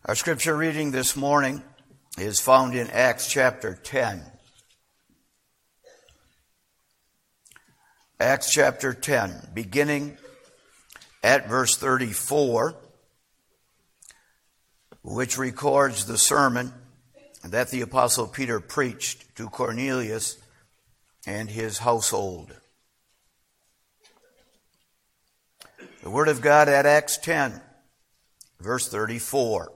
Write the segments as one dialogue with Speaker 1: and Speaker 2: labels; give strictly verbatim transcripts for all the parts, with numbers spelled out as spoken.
Speaker 1: Our scripture reading this morning is found in Acts chapter ten. Acts chapter ten, beginning at verse thirty-four, which records the sermon that the Apostle Peter preached to Cornelius and his household. The Word of God at Acts ten, verse thirty-four.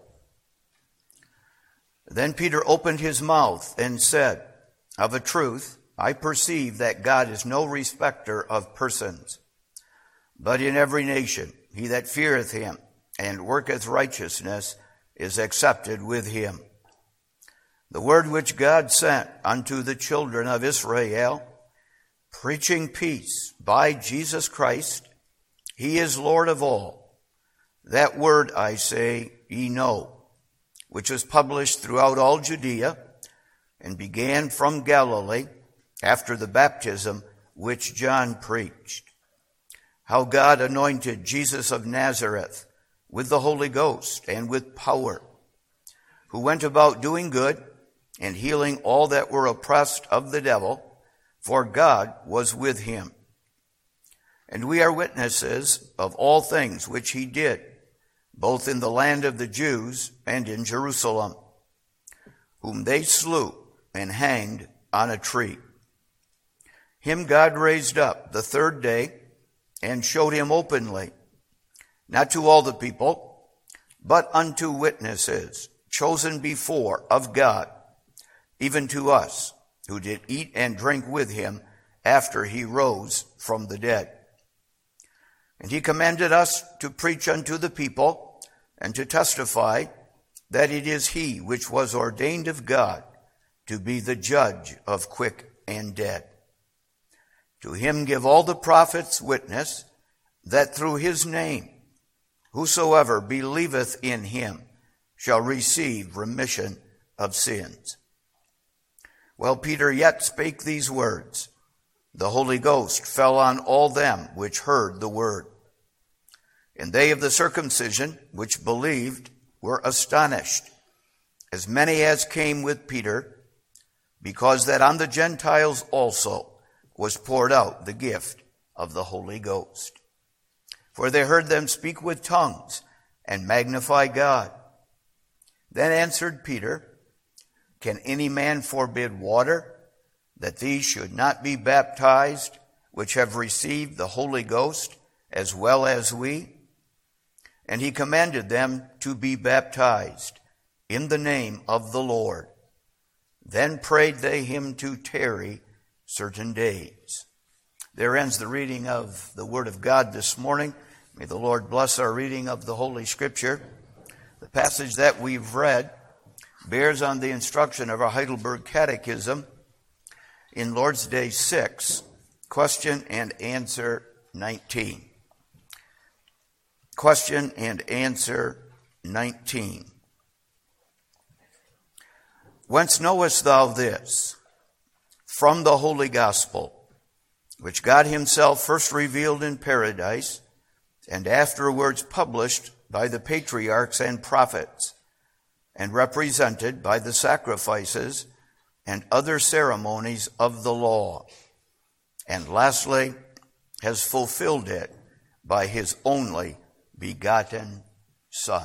Speaker 1: Then Peter opened his mouth and said, "Of a truth, I perceive that God is no respecter of persons, but in every nation he that feareth him and worketh righteousness is accepted with him. The word which God sent unto the children of Israel, preaching peace by Jesus Christ, he is Lord of all. That word, I say, ye know, which was published throughout all Judea, and began from Galilee after the baptism which John preached, how God anointed Jesus of Nazareth with the Holy Ghost and with power, who went about doing good and healing all that were oppressed of the devil, for God was with him. And we are witnesses of all things which he did, both in the land of the Jews and in Jerusalem, whom they slew and hanged on a tree. Him God raised up the third day and showed him openly, not to all the people, but unto witnesses chosen before of God, even to us, who did eat and drink with him after he rose from the dead. And he commanded us to preach unto the people and to testify that it is he which was ordained of God to be the judge of quick and dead. To him give all the prophets witness that through his name whosoever believeth in him shall receive remission of sins." While Peter yet spake these words, the Holy Ghost fell on all them which heard the word. And they of the circumcision which believed were astonished, as many as came with Peter, because that on the Gentiles also was poured out the gift of the Holy Ghost. For they heard them speak with tongues and magnify God. Then answered Peter, "Can any man forbid water, that these should not be baptized, which have received the Holy Ghost, as well as we?" And he commanded them to be baptized in the name of the Lord. Then prayed they him to tarry certain days. There ends the reading of the Word of God this morning. May the Lord bless our reading of the Holy Scripture. The passage that we've read bears on the instruction of our Heidelberg Catechism in Lord's Day six, question and answer nineteen. Question and answer nineteen. Whence knowest thou this? From the Holy Gospel, which God himself first revealed in paradise, and afterwards published by the patriarchs and prophets, and represented by the sacrifices and other ceremonies of the law, and lastly has fulfilled it by his only begotten Son.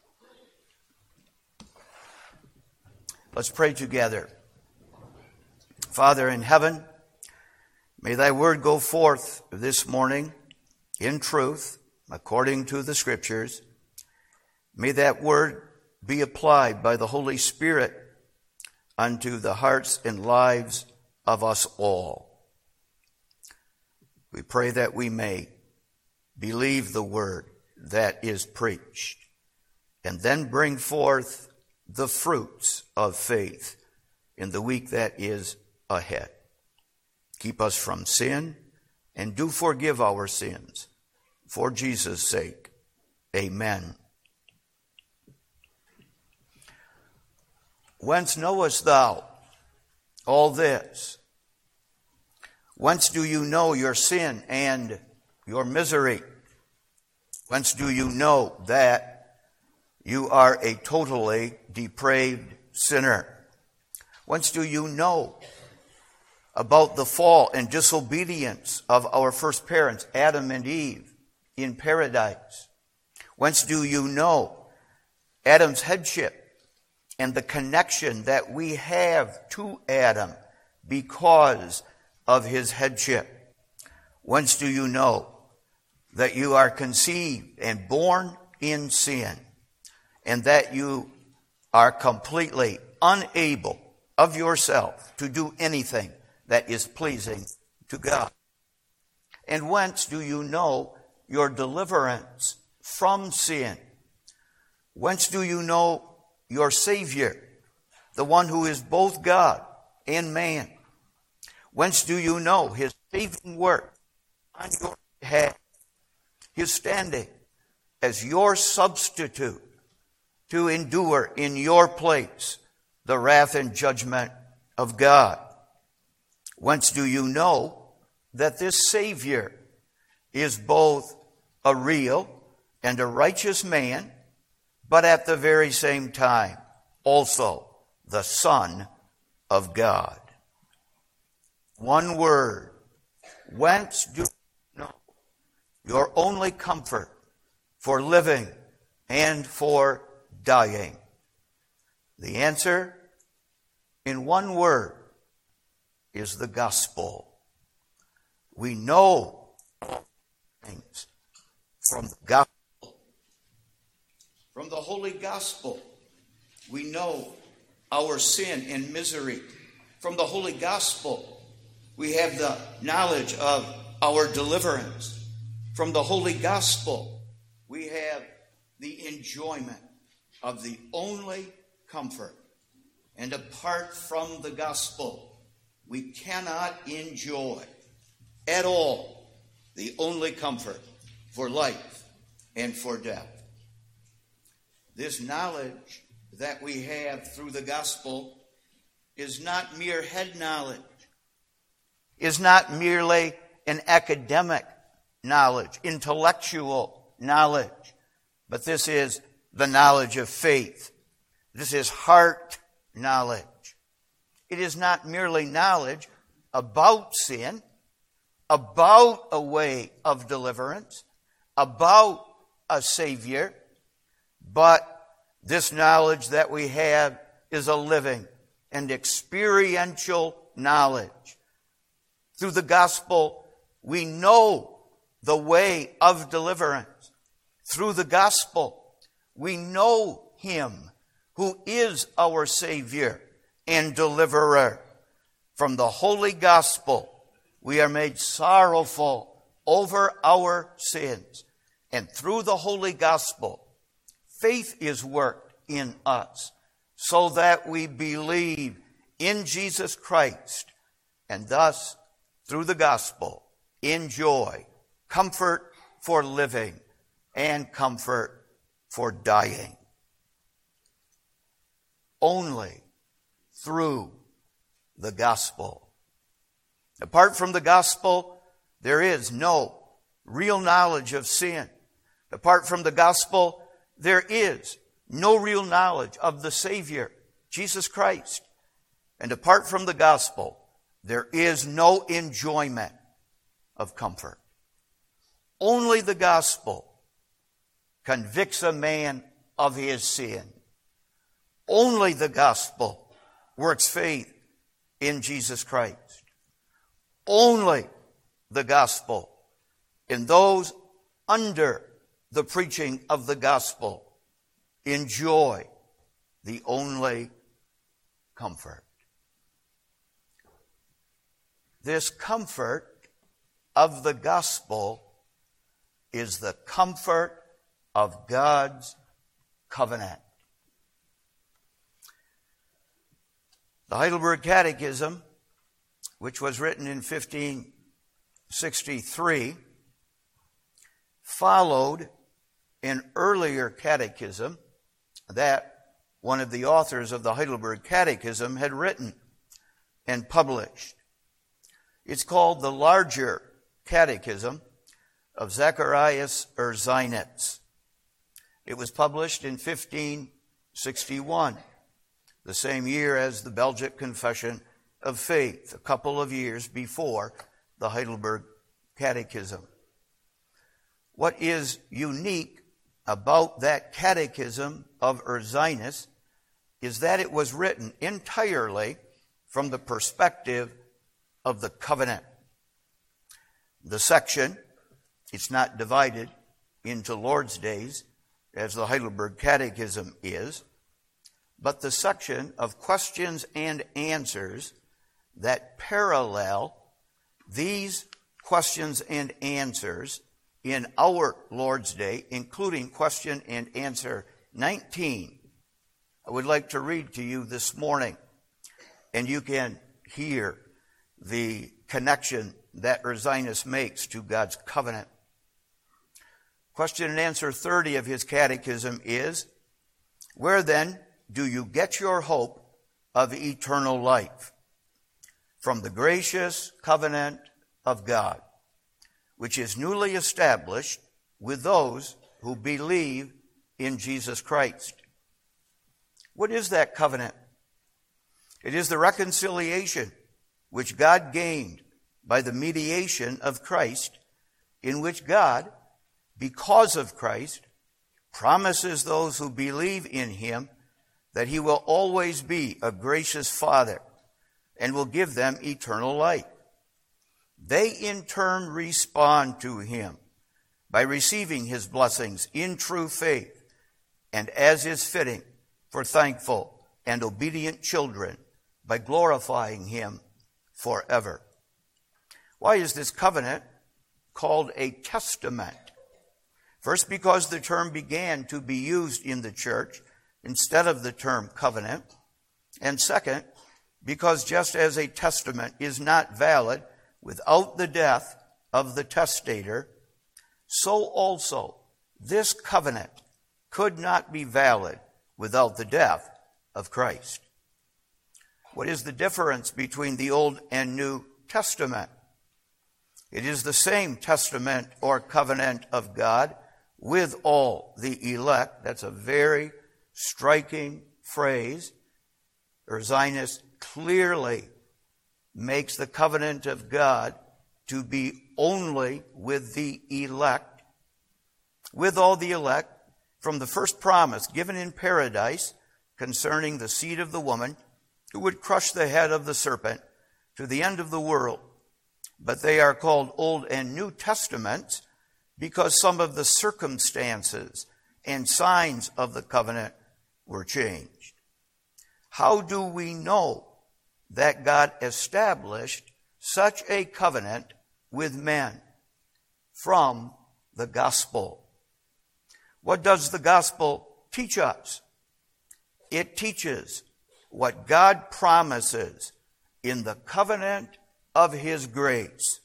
Speaker 1: Let's pray together. Father in heaven, may thy word go forth this morning in truth, according to the Scriptures. May that word be applied by the Holy Spirit unto the hearts and lives of us all. We pray that we may believe the word that is preached, and then bring forth the fruits of faith in the week that is ahead. Keep us from sin, and do forgive our sins, for Jesus' sake. Amen. Whence knowest thou all this? Whence do you know your sin and your misery? Whence do you know that you are a totally depraved sinner? Whence do you know about the fall and disobedience of our first parents, Adam and Eve, in paradise? Whence do you know Adam's headship and the connection that we have to Adam because of his headship? Whence do you know that you are conceived and born in sin, and that you are completely unable of yourself to do anything that is pleasing to God? And whence do you know your deliverance from sin? Whence do you know your Savior, the one who is both God and man? Whence do you know his saving work on your behalf, his standing as your substitute to endure in your place the wrath and judgment of God? Whence do you know that this Savior is both a real and a righteous man, but at the very same time also the Son of God? One word. Whence do you know your only comfort for living and for dying? The answer, in one word, is the gospel. We know things from the gospel. From the holy gospel, we know our sin and misery. From the holy gospel, we have the knowledge of our deliverance. From the holy gospel, we have the enjoyment of the only comfort. And apart from the gospel, we cannot enjoy at all the only comfort for life and for death. This knowledge that we have through the gospel is not mere head knowledge, is not merely an academic knowledge, intellectual knowledge, but this is the knowledge of faith. This is heart knowledge. It is not merely knowledge about sin, about a way of deliverance, about a Savior, but this knowledge that we have is a living and experiential knowledge. Through the gospel, we know the way of deliverance. Through the gospel, we know Him who is our Savior and deliverer. From the holy gospel, we are made sorrowful over our sins. And through the holy gospel, faith is worked in us so that we believe in Jesus Christ, and thus, through the gospel, enjoy comfort for living and comfort for dying. Only through the gospel. Apart from the gospel, there is no real knowledge of sin. Apart from the gospel, there is no real knowledge of the Savior, Jesus Christ. And apart from the gospel, there is no enjoyment of comfort. Only the gospel convicts a man of his sin. Only the gospel works faith in Jesus Christ. Only the gospel and those under the preaching of the gospel enjoy the only comfort. This comfort of the gospel is the comfort of God's covenant. The Heidelberg Catechism, which was written in fifteen sixty-three, followed an earlier catechism that one of the authors of the Heidelberg Catechism had written and published. It's called the Larger Catechism of Zacharias Ursinus. It was published in fifteen sixty-one, the same year as the Belgic Confession of Faith, a couple of years before the Heidelberg Catechism. What is unique about that Catechism of Ursinus is that it was written entirely from the perspective of the covenant. The section, it's not divided into Lord's days, as the Heidelberg Catechism is, but the section of questions and answers that parallel these questions and answers in our Lord's Day, including question and answer nineteen, I would like to read to you this morning, and you can hear the connection that Ursinus makes to God's covenant. Question and answer thirty of his catechism is, where then do you get your hope of eternal life? From the gracious covenant of God, which is newly established with those who believe in Jesus Christ. What is that covenant? It is the reconciliation which God gained by the mediation of Christ, in which God, because of Christ, promises those who believe in him that he will always be a gracious Father and will give them eternal life. They in turn respond to him by receiving his blessings in true faith and as is fitting for thankful and obedient children by glorifying him forever. Why is this covenant called a testament? First, because the term began to be used in the church instead of the term covenant. And second, because just as a testament is not valid without the death of the testator, so also this covenant could not be valid without the death of Christ. What is the difference between the Old and New Testament? It is the same testament or covenant of God with all the elect. That's a very striking phrase. Ursinus clearly makes the covenant of God to be only with the elect, with all the elect, from the first promise given in paradise concerning the seed of the woman who would crush the head of the serpent to the end of the world. But they are called Old and New Testaments because some of the circumstances and signs of the covenant were changed. How do we know that God established such a covenant with men? From the gospel. What does the gospel teach us? It teaches what God promises in the covenant of his grace,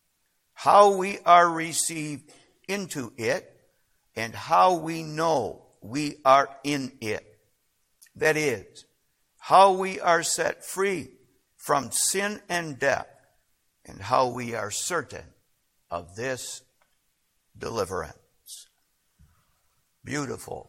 Speaker 1: how we are received into it, and how we know we are in it. That is, how we are set free from sin and death, and how we are certain of this deliverance. Beautiful.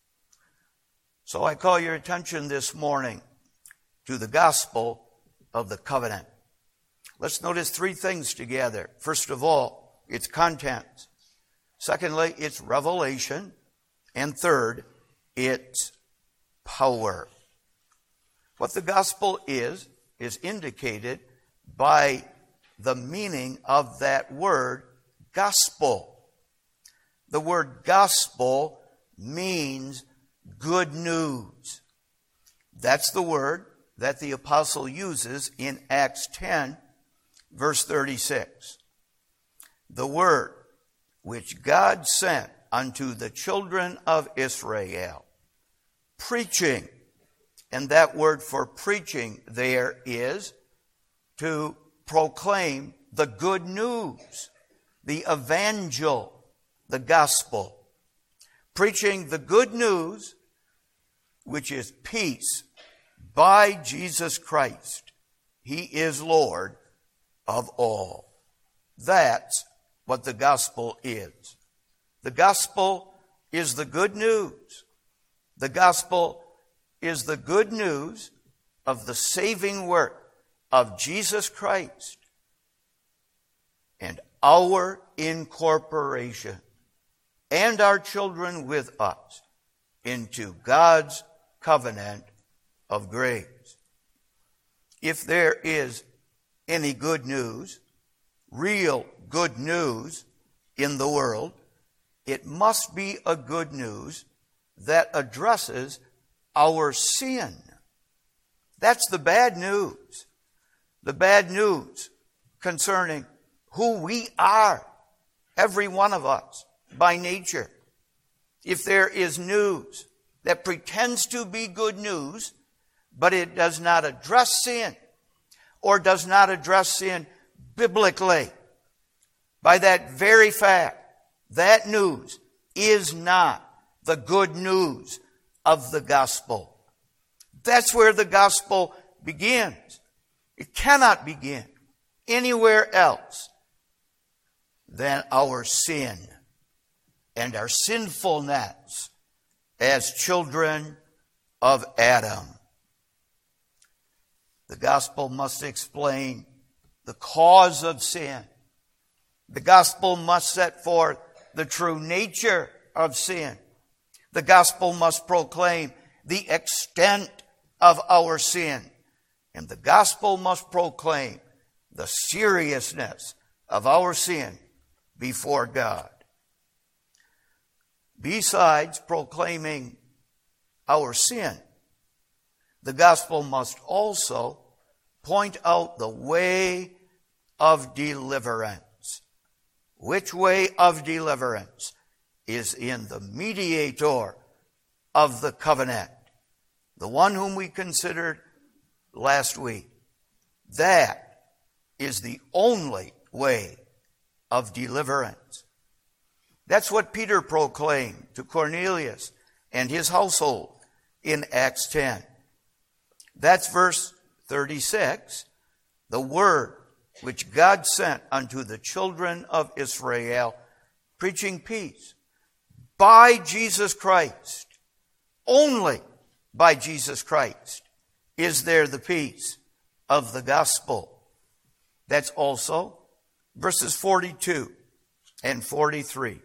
Speaker 1: So I call your attention this morning to the gospel of the covenant. Let's notice three things together. First of all, its contents. Secondly, its revelation. And third, its power. What the gospel is, is indicated by the meaning of that word, gospel. The word gospel means good news. That's the word that the apostle uses in Acts ten, verse thirty-six. The word which God sent unto the children of Israel, preaching. And that word for preaching there is to proclaim the good news, the evangel, the gospel. Preaching the good news, which is peace by Jesus Christ. He is Lord of all. That's what the gospel is. The gospel is the good news. The gospel is the good news of the saving work of Jesus Christ and our incorporation and our children with us into God's covenant of grace. If there is any good news, real good news in the world, it must be a good news that addresses our sin. That's the bad news. The bad news concerning who we are, every one of us, by nature. If there is news that pretends to be good news, but it does not address sin, or does not address sin biblically, by that very fact, that news is not the good news of the gospel. That's where the gospel begins. It cannot begin anywhere else than our sin and our sinfulness as children of Adam. The gospel must explain the cause of sin. The gospel must set forth the true nature of sin. The gospel must proclaim the extent of our sin. And the gospel must proclaim the seriousness of our sin before God. Besides proclaiming our sin, the gospel must also point out the way of deliverance. Which way of deliverance is in the mediator of the covenant, the one whom we considered last week. That is the only way of deliverance. That's what Peter proclaimed to Cornelius and his household in Acts ten. That's verse thirty-six. The word which God sent unto the children of Israel, preaching peace by Jesus Christ. Only by Jesus Christ is there the peace of the gospel. That's also verses forty-two and forty-three.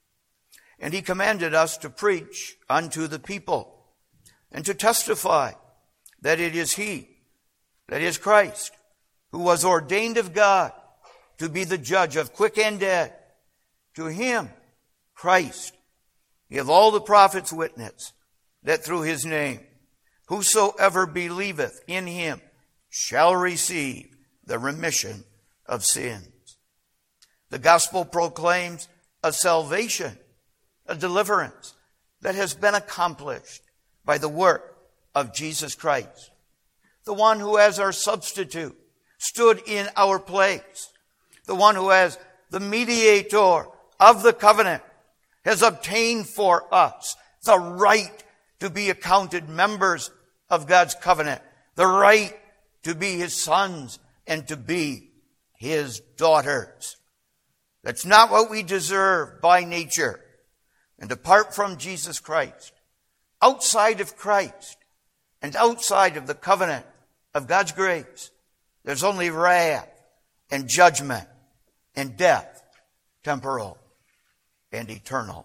Speaker 1: And he commanded us to preach unto the people and to testify that it is he, that is Christ, who was ordained of God to be the judge of quick and dead. To him, Christ, give all the prophets witness that through his name, whosoever believeth in him shall receive the remission of sins. The gospel proclaims a salvation, a deliverance that has been accomplished by the work of Jesus Christ, the one who as our substitute stood in our place, the one who as the mediator of the covenant has obtained for us the right to be accounted members of God's covenant, the right to be his sons and to be his daughters. That's not what we deserve by nature. And apart from Jesus Christ, outside of Christ, and outside of the covenant of God's grace, there's only wrath and judgment and death, temporal and eternal.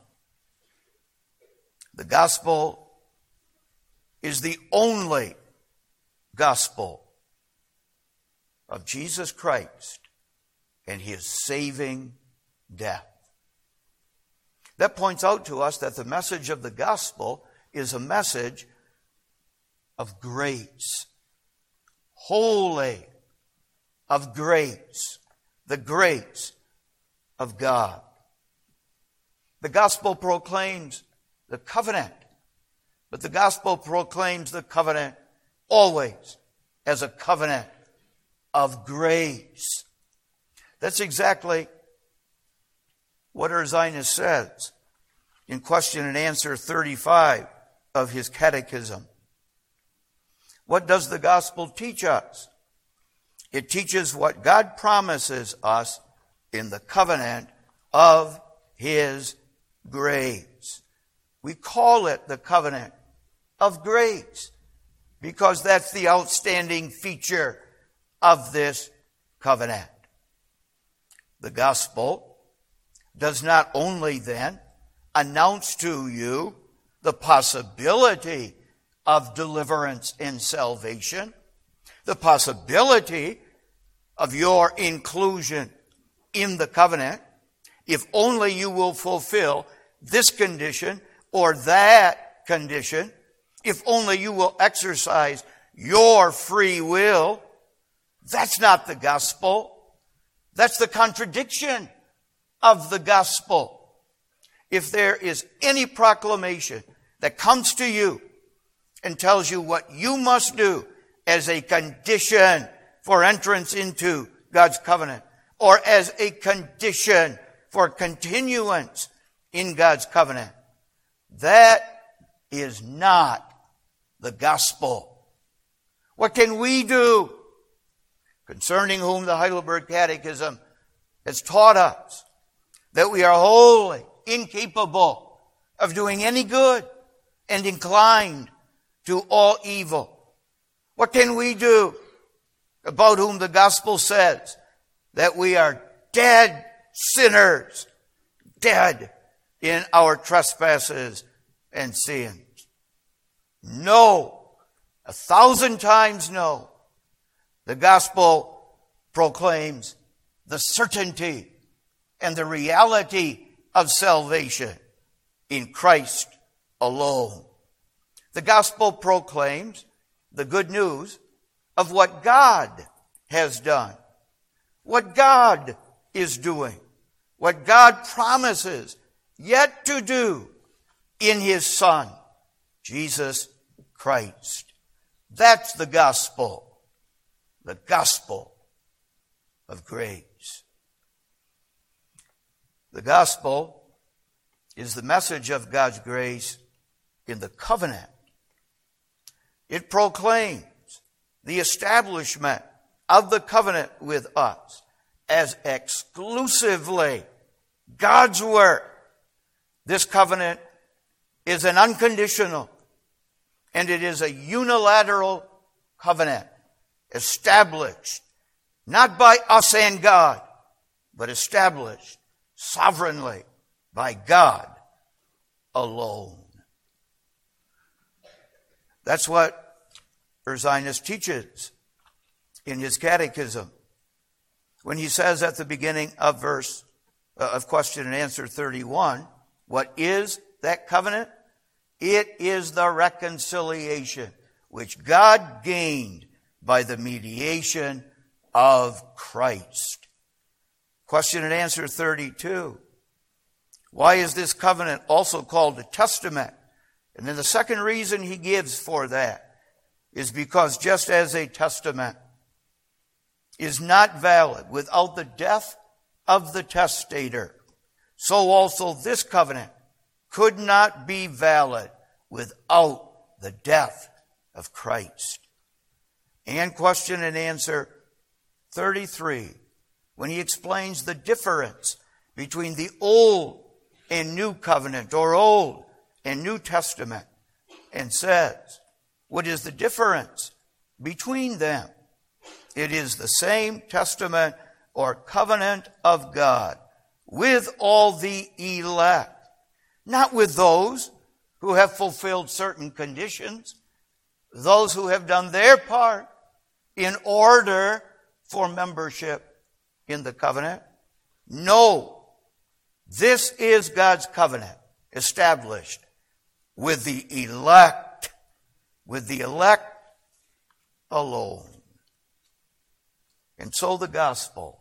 Speaker 1: The gospel is the only gospel of Jesus Christ and his saving death. That points out to us that the message of the gospel is a message of grace, wholly of grace, the grace of God. The gospel proclaims the covenant, but the gospel proclaims the covenant always as a covenant of grace. That's exactly what Ursinus says in question and answer thirty-five of his catechism. What does the gospel teach us? It teaches what God promises us in the covenant of his grace. We call it the covenant of grace because that's the outstanding feature of this covenant. The gospel does not only then announce to you the possibility of deliverance and salvation, the possibility of your inclusion in the covenant, if only you will fulfill this condition or that condition, if only you will exercise your free will. That's not the gospel. That's the contradiction of the gospel. If there is any proclamation that comes to you and tells you what you must do as a condition for entrance into God's covenant, or as a condition for continuance in God's covenant, that is not the gospel. What can we do? Concerning whom the Heidelberg Catechism has taught us that we are wholly incapable of doing any good and inclined to all evil. What can we do? About whom the gospel says that we are dead sinners, dead in our trespasses and sins. No, a thousand times no. The gospel proclaims the certainty and the reality of salvation in Christ alone. The gospel proclaims the good news of what God has done, what God is doing, what God promises yet to do in His Son, Jesus Christ. That's the gospel, the gospel of grace. The gospel is the message of God's grace in the covenant. It proclaims the establishment of the covenant with us as exclusively God's work. This covenant is an unconditional and it is a unilateral covenant established not by us and God, but established sovereignly by God alone. That's what Ursinus teaches in his catechism when he says at the beginning of verse uh, of question and answer thirty-one, what is that covenant? It is the reconciliation which God gained by the mediation of Christ. Question and answer thirty-two. Why is this covenant also called a testament? And then the second reason he gives for that is because just as a testament is not valid without the death of the testator, so also this covenant could not be valid without the death of Christ. And question and answer thirty-three, when he explains the difference between the Old and New Covenant, or Old and New Testament, and says, what is the difference between them? It is the same testament or covenant of God with all the elect, not with those who have fulfilled certain conditions, those who have done their part in order for membership in the covenant. No, this is God's covenant established with the elect, with the elect alone. And so the gospel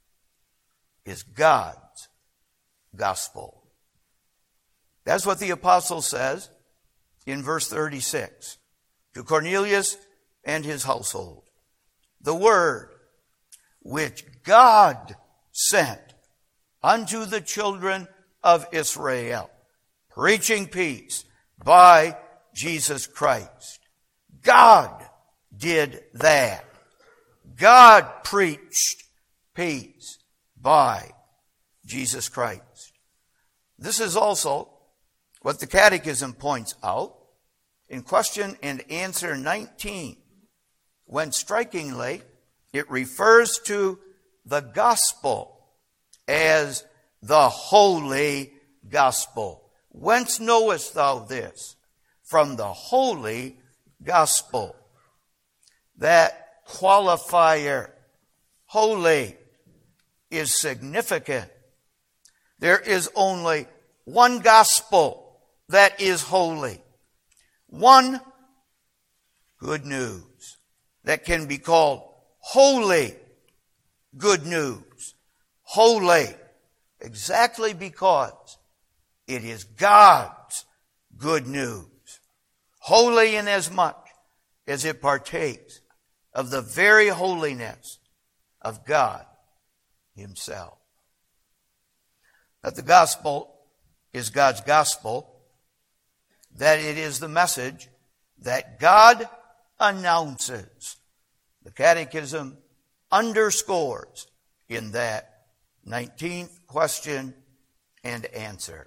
Speaker 1: is God's gospel. That's what the apostle says in verse thirty-six to Cornelius and his household. The word which God sent unto the children of Israel, preaching peace by Jesus Christ. God did that. God preached peace by Jesus Christ. This is also what the Catechism points out in question and answer nineteen, when strikingly it refers to the gospel as the holy gospel. Whence knowest thou this? From the holy gospel. That qualifier, holy, is significant. There is only one gospel that is holy. One good news that can be called holy good news. Holy, exactly because it is God's good news. Holy inasmuch as it partakes of the very holiness of God Himself. That the gospel is God's gospel, that it is the message that God announces. The Catechism underscores in that nineteenth question and answer.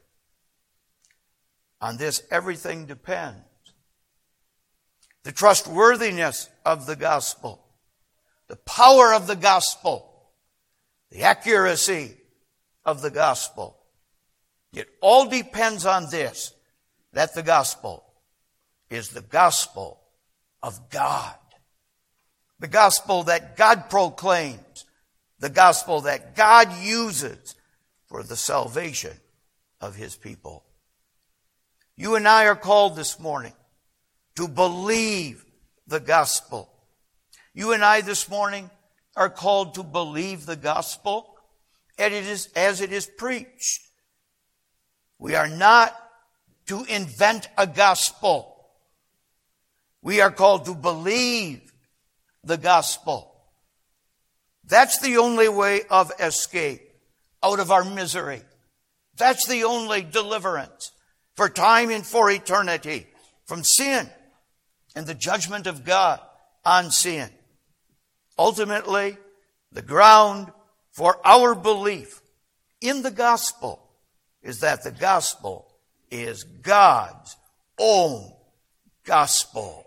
Speaker 1: On this, everything depends. The trustworthiness of the gospel, the power of the gospel, the accuracy of the gospel. It all depends on this, that the gospel is the gospel of God. The gospel that God proclaims, the gospel that God uses for the salvation of His people. You and I are called this morning to believe the gospel. You and I this morning are called to believe the gospel as it is, as it is preached. We are not to invent a gospel. We are called to believe the gospel. That's the only way of escape out of our misery. That's the only deliverance for time and for eternity from sin and the judgment of God on sin. Ultimately, the ground for our belief in the gospel is that the gospel is God's own gospel.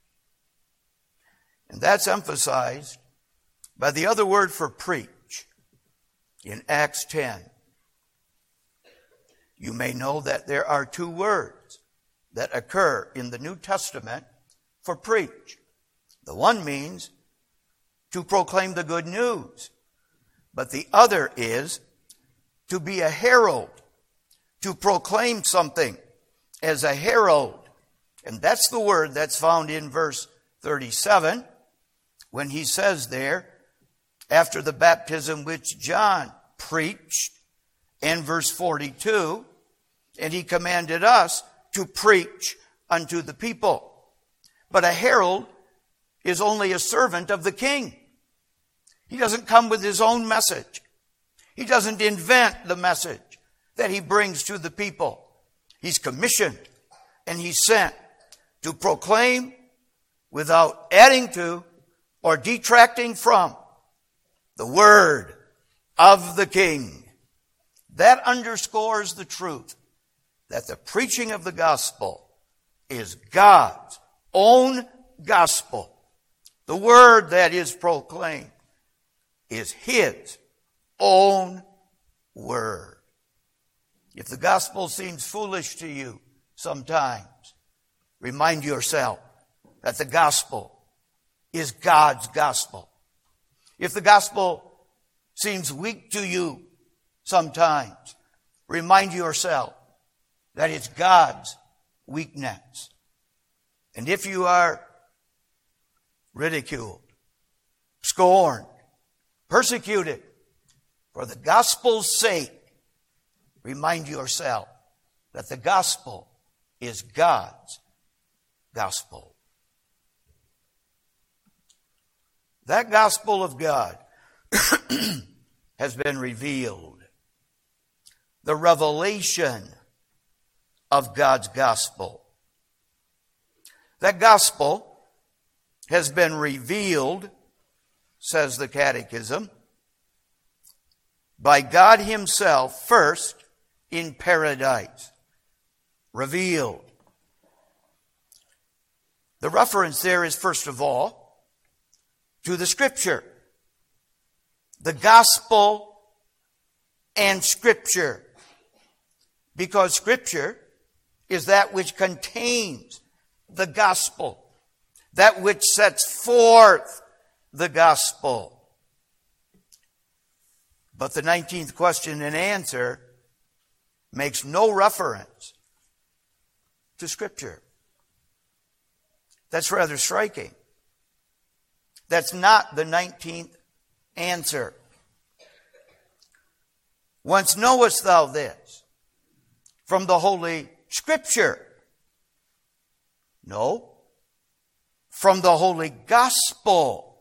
Speaker 1: And that's emphasized by the other word for preach in Acts ten. You may know that there are two words that occur in the New Testament for preach. The one means to proclaim the good news, but the other is to be a herald, to proclaim something as a herald. And that's the word that's found in verse thirty-seven, when he says there, after the baptism which John preached, and verse forty-two, and he commanded us to preach unto the people. But a herald is only a servant of the king. He doesn't come with his own message. He doesn't invent the message that he brings to the people. He's commissioned and he's sent to proclaim without adding to or detracting from the word of the king. That underscores the truth that the preaching of the gospel is God's own gospel. The word that is proclaimed is His own word. If the gospel seems foolish to you sometimes, remind yourself that the gospel is God's gospel. If the gospel seems weak to you sometimes, remind yourself that it's God's weakness. And if you are ridiculed, scorned, persecuted for the gospel's sake, remind yourself that the gospel is God's gospel. That gospel of God has been revealed. The revelation of God's gospel. That gospel has been revealed, says the Catechism, by God Himself first in paradise. revealed. The reference there is, first of all, to the Scripture. The gospel and Scripture. Because Scripture is that which contains the gospel, that which sets forth the gospel. But the nineteenth question and answer makes no reference to Scripture. That's rather striking. That's not the nineteenth answer. Whence knowest thou this? From the Holy Scripture. No. From the Holy Gospel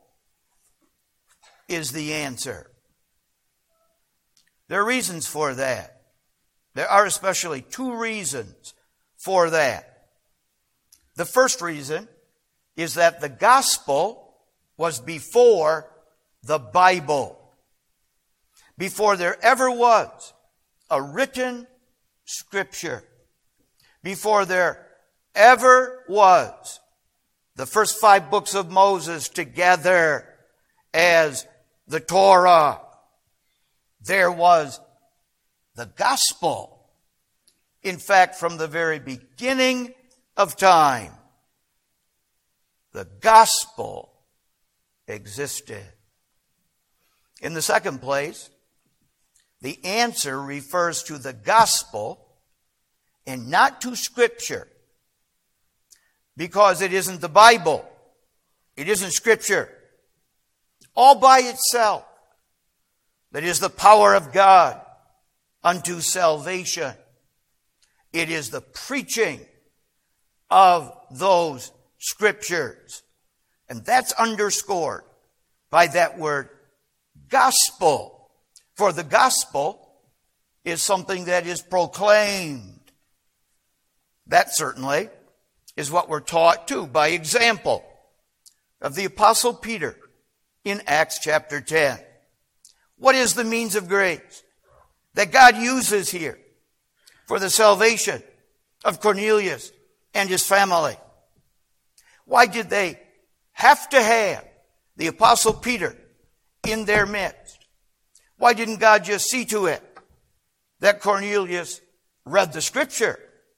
Speaker 1: is the answer. There are reasons for that. There are especially two reasons for that. The first reason is that the gospel was before the Bible. Before there ever was a written Scripture. Before there ever was the first five books of Moses together as the Torah, there was the gospel. In fact, from the very beginning of time, the gospel existed. In the second place, the answer refers to the gospel and not to Scripture, because it isn't the Bible. It isn't Scripture. All by itself, that is the power of God unto salvation. It is the preaching of those Scriptures. And that's underscored by that word gospel. For the gospel is something that is proclaimed. That certainly is what we're taught too, by example of the Apostle Peter in Acts chapter ten. What is the means of grace that God uses here for the salvation of Cornelius and his family? Why did they have to have the Apostle Peter in their midst? Why didn't God just see to it that Cornelius read the Scripture?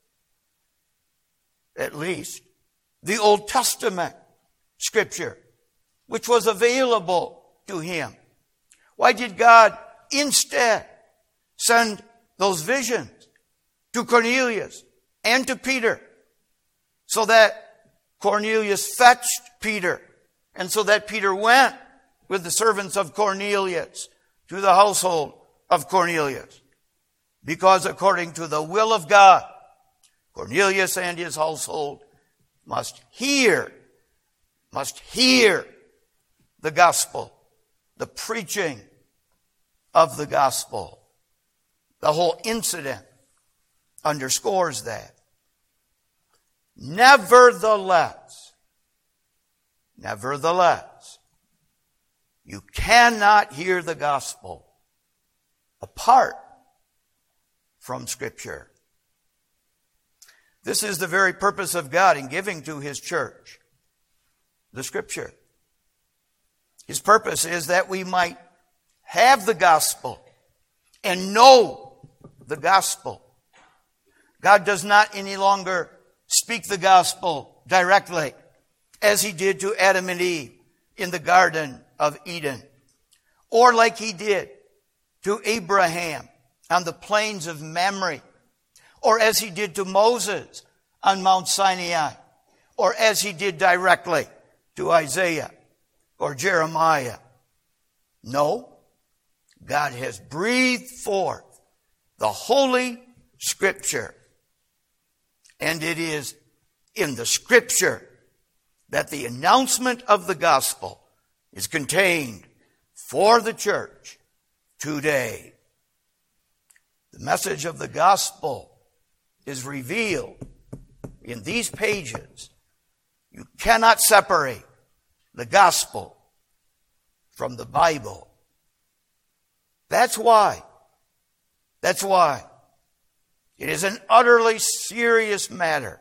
Speaker 1: At least the Old Testament Scripture, which was available to him. Why did God instead send those visions to Cornelius and to Peter, so that Cornelius fetched Peter, and so that Peter went with the servants of Cornelius to the household of Cornelius? Because according to the will of God, Cornelius and his household must hear, must hear the gospel, the preaching of the gospel. The whole incident underscores that. Nevertheless, nevertheless, you cannot hear the gospel apart from Scripture. This is the very purpose of God in giving to His church the Scripture. His purpose is that we might have the gospel and know the gospel. God does not any longer speak the gospel directly as He did to Adam and Eve in the Garden of Eden, or like He did to Abraham on the plains of Mamre, or as He did to Moses on Mount Sinai, or as He did directly to Isaiah or Jeremiah. No, God has breathed forth the Holy Scripture. And it is in the Scripture that the announcement of the gospel is contained for the church today. The message of the gospel is revealed in these pages. You cannot separate the gospel from the Bible. That's why, that's why It is an utterly serious matter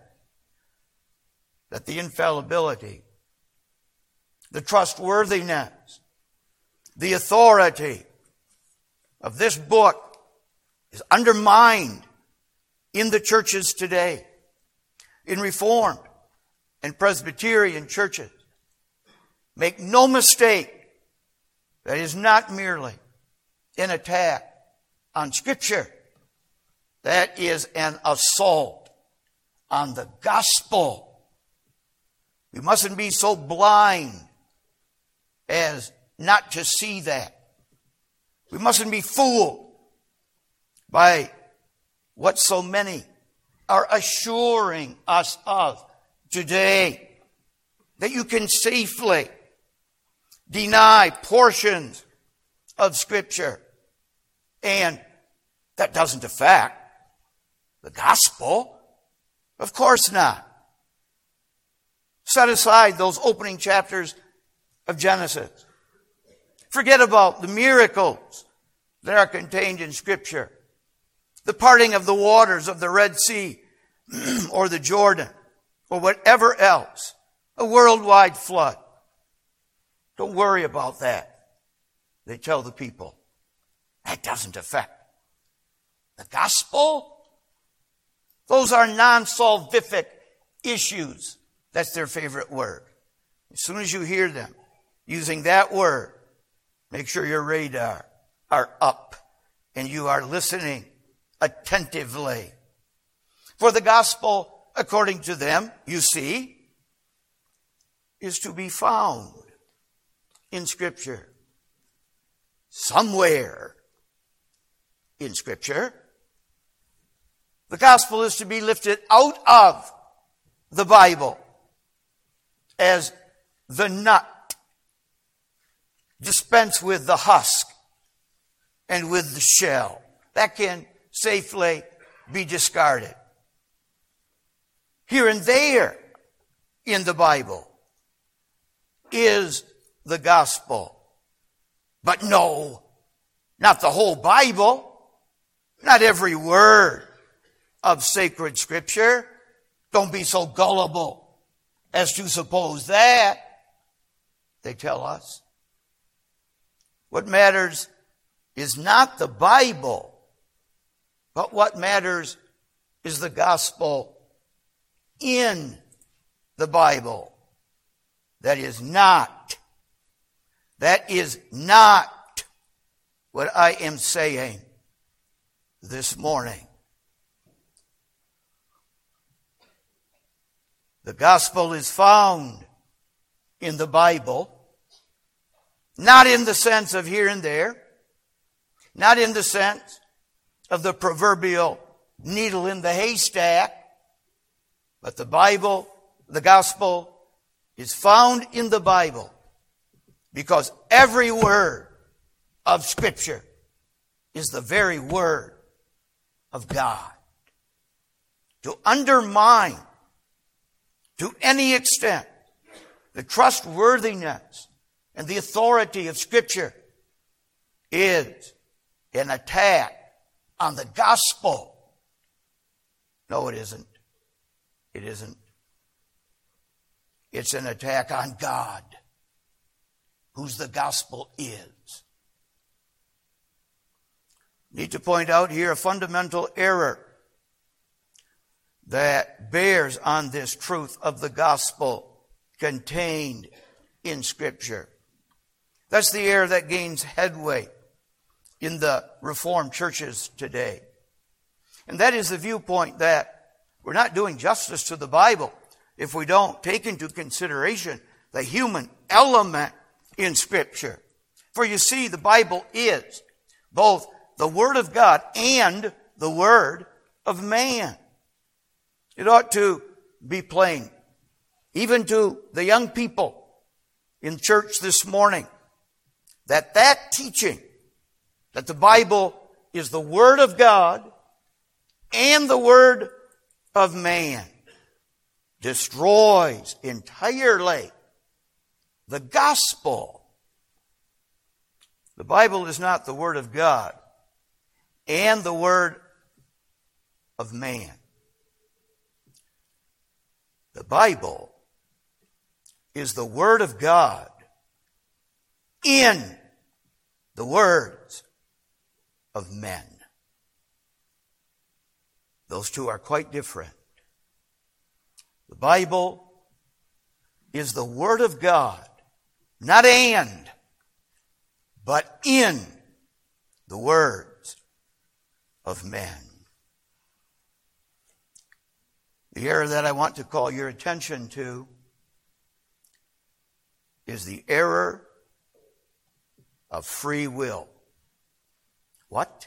Speaker 1: that the infallibility, the trustworthiness, the authority of this book is undermined in the churches today, in Reformed and Presbyterian churches. Make no mistake, that is not merely an attack on Scripture. That is an assault on the gospel. We mustn't be so blind as not to see that. We mustn't be fooled by what so many are assuring us of today, that you can safely deny portions of Scripture, and that doesn't affect the gospel. Of course not. Set aside those opening chapters of Genesis. Forget about the miracles that are contained in Scripture. The parting of the waters of the Red Sea or the Jordan or whatever else. A worldwide flood. Don't worry about that. They tell the people. That doesn't affect the gospel. Those are non-salvific issues. That's their favorite word. As soon as you hear them using that word, make sure your radar are up and you are listening attentively. For the gospel, according to them, you see, is to be found in Scripture. Somewhere in Scripture. The gospel is to be lifted out of the Bible as the nut. Dispense with the husk and with the shell. That can safely be discarded. Here and there in the Bible is the gospel. But no, not the whole Bible. Not every word of sacred Scripture. Don't be so gullible as to suppose that. They tell us. What matters is not the Bible, but what matters is the gospel in the Bible. That is not, that is not what I am saying this morning. The gospel is found in the Bible, not in the sense of here and there, not in the sense of the proverbial needle in the haystack, but the Bible, the gospel, is found in the Bible because every word of Scripture is the very word of God. To undermine to any extent the trustworthiness and the authority of Scripture is an attack on the gospel. No, it isn't. It isn't. It's an attack on God, whose the gospel is. Need to point out here a fundamental error that bears on this truth of the gospel contained in Scripture. That's the error that gains headway in the Reformed churches today. And that is the viewpoint that we're not doing justice to the Bible if we don't take into consideration the human element in Scripture. For you see, the Bible is both the Word of God and the Word of man. It ought to be plain, even to the young people in church this morning, that that teaching, that the Bible is the Word of God and the Word of man, destroys entirely the gospel. The Bible is not the Word of God and the Word of man. The Bible is the Word of God in the words of men. Those two are quite different. The Bible is the Word of God, not and, but in the words of men. The error that I want to call your attention to is the error of free will. What?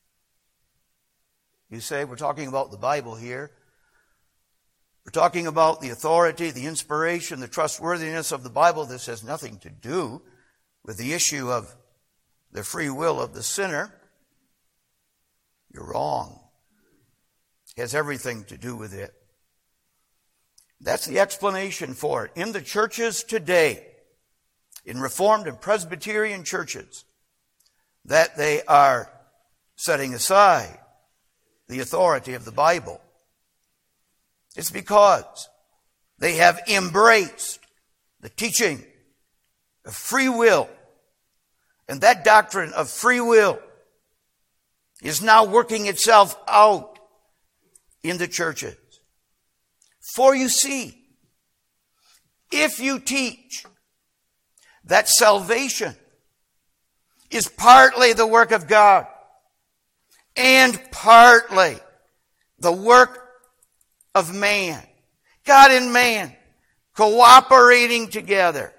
Speaker 1: You say, we're talking about the Bible here. We're talking about the authority, the inspiration, the trustworthiness of the Bible. This has nothing to do with the issue of the free will of the sinner. You're wrong. It has everything to do with it. That's the explanation for it. In the churches today, in Reformed and Presbyterian churches, that they are setting aside the authority of the Bible, it's because they have embraced the teaching of free will. And that doctrine of free will is now working itself out in the churches. For you see, if you teach that salvation is partly the work of God and partly the work of man, God and man cooperating together,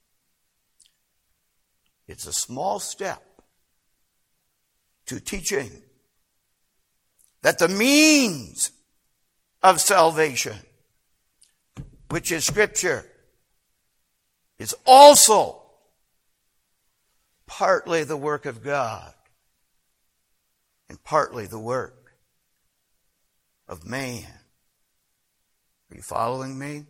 Speaker 1: it's a small step to teaching that the means of salvation, which is Scripture, is also partly the work of God and partly the work of man. Are you following me?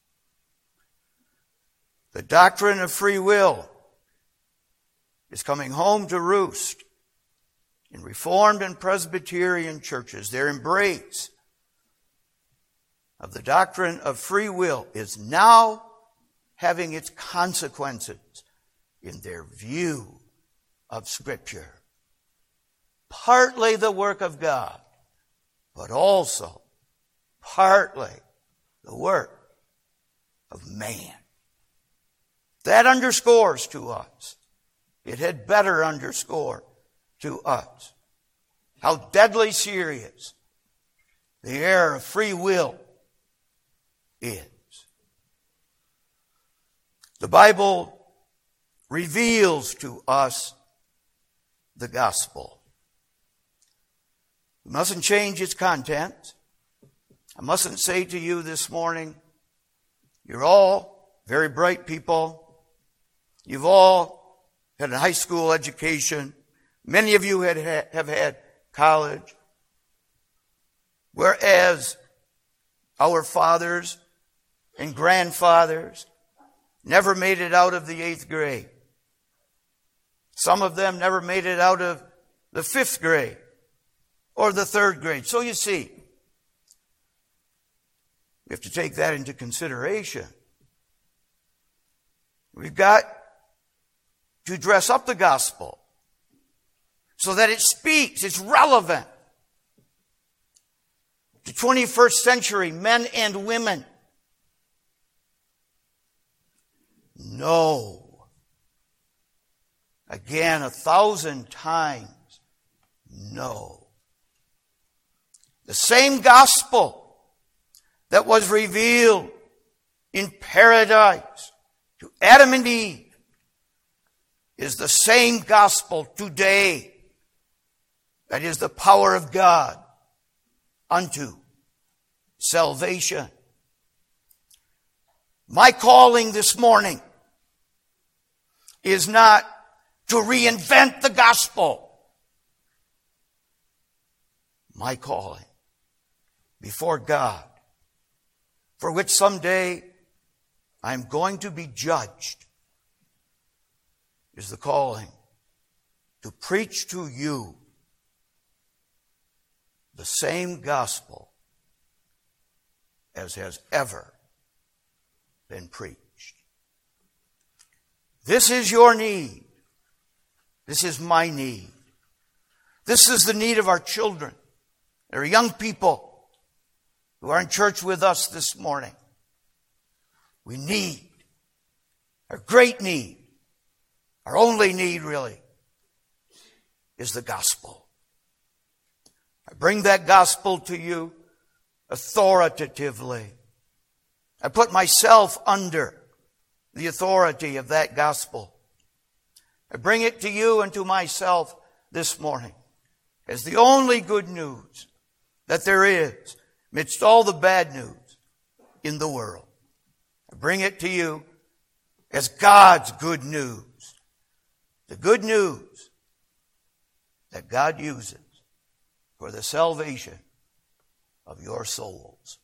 Speaker 1: The doctrine of free will is coming home to roost in Reformed and Presbyterian churches. Their embrace of the doctrine of free will is now having its consequences in their view of Scripture. Partly the work of God, but also partly the work of man. That underscores to us, it had better underscore to us, how deadly serious the error of free will is. The Bible reveals to us the gospel. We mustn't change its content. I mustn't say to you this morning, you're all very bright people. You've all had a high school education. Many of you had, have had college. Whereas our fathers and grandfathers never made it out of the eighth grade. Some of them never made it out of the fifth grade or the third grade. So you see, we have to take that into consideration. We've got to dress up the gospel so that it speaks, it's relevant to twenty-first century men and women. No. Again, a thousand times, no. The same gospel that was revealed in paradise to Adam and Eve is the same gospel today that is the power of God unto salvation. My calling this morning is not to reinvent the gospel. My calling before God, for which someday I'm going to be judged, is the calling to preach to you the same gospel as has ever been preached. This is your need. This is my need. This is the need of our children. There are young people who are in church with us this morning. We need, our great need, our only need really, is the gospel. I bring that gospel to you authoritatively. I put myself under the authority of that gospel. I bring it to you and to myself this morning as the only good news that there is amidst all the bad news in the world. I bring it to you as God's good news. The good news that God uses for the salvation of your souls.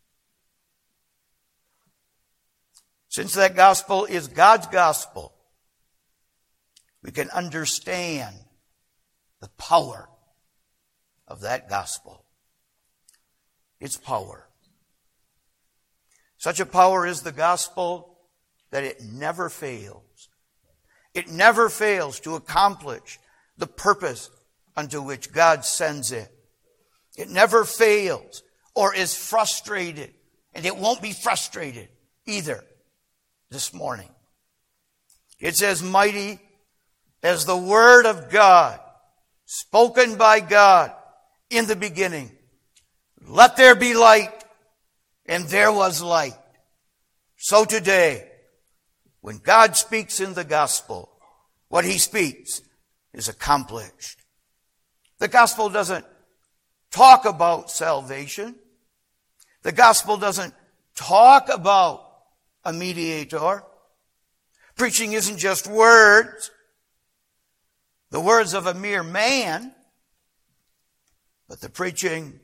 Speaker 1: Since that gospel is God's gospel, we can understand the power of that gospel. Its power. Such a power is the gospel that it never fails. It never fails to accomplish the purpose unto which God sends it. It never fails or is frustrated, and it won't be frustrated either this morning. It's as mighty as the Word of God, spoken by God in the beginning. Let there be light, and there was light. So today, when God speaks in the gospel, what He speaks is accomplished. The gospel doesn't talk about salvation. The gospel doesn't talk about a mediator. Preaching isn't just words, the words of a mere man, but the preaching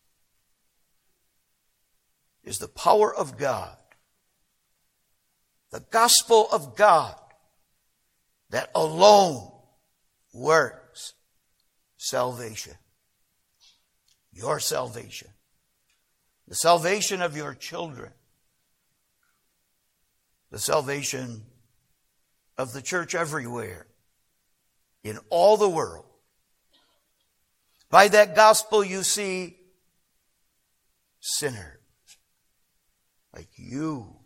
Speaker 1: is the power of God. The gospel of God that alone works salvation. Your salvation. The salvation of your children. The salvation of the church everywhere. In all the world. By that gospel you see sinners. Like you.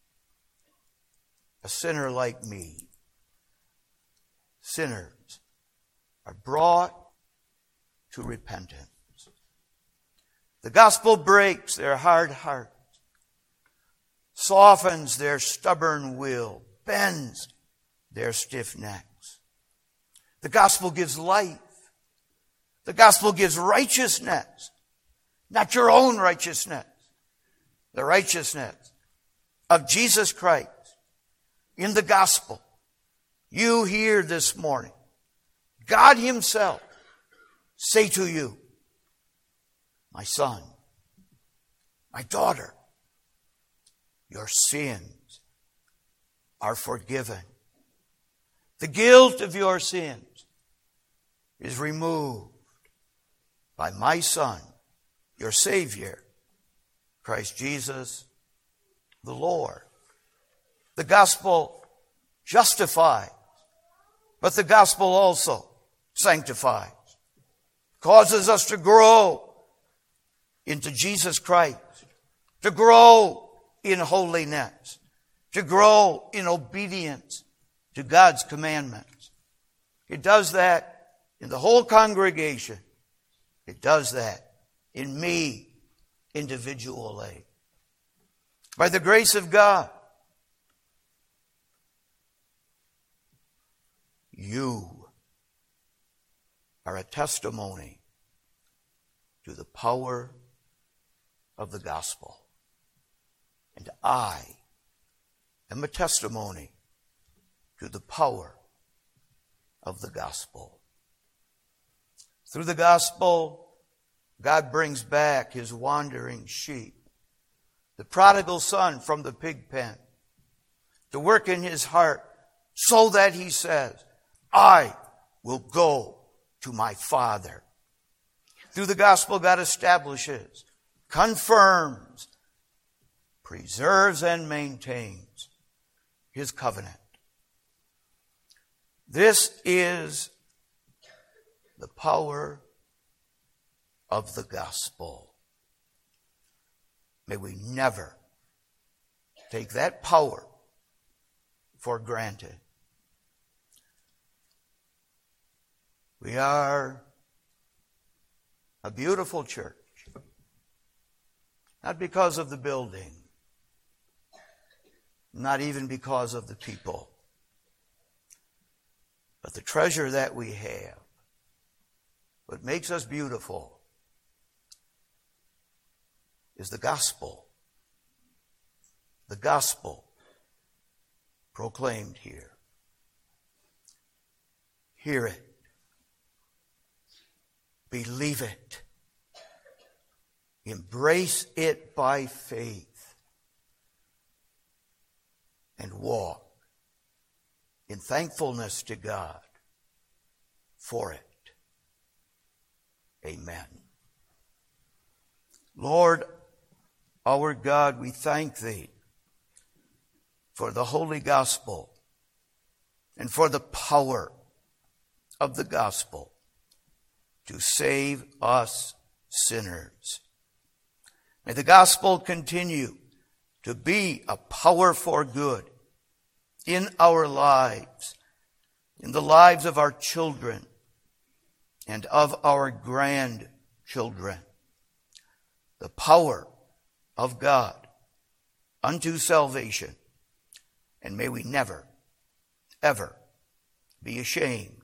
Speaker 1: A sinner like me. Sinners are brought to repentance. The gospel breaks their hard hearts, softens their stubborn will, bends their stiff necks. The gospel gives life. The gospel gives righteousness, not your own righteousness, the righteousness of Jesus Christ. In the gospel, you hear this morning God Himself say to you, my son, my daughter, your sins are forgiven. The guilt of your sins is removed by my Son, your Savior, Christ Jesus the Lord. The gospel justifies, but the gospel also sanctifies, causes us to grow into Jesus Christ, to grow in holiness, to grow in obedience to God's commandments. It does that in the whole congregation. It does that in me individually. By the grace of God, you are a testimony to the power of the gospel. And I am a testimony to the power of the gospel. Through the gospel, God brings back His wandering sheep, the prodigal son from the pig pen, to work in his heart so that he says, I will go to my Father. Through the gospel, God establishes, confirms, preserves, and maintains his covenant. This is the power of the gospel. May we never take that power for granted. We are a beautiful church, not because of the building, not even because of the people, but the treasure that we have. What makes us beautiful is the gospel. The gospel proclaimed here. Hear it. Believe it. Embrace it by faith. And walk in thankfulness to God for it. Amen. Lord, our God, we thank Thee for the holy gospel and for the power of the gospel to save us sinners. May the gospel continue to be a power for good in our lives, in the lives of our children and of our grandchildren. The power of God unto salvation. And may we never, ever be ashamed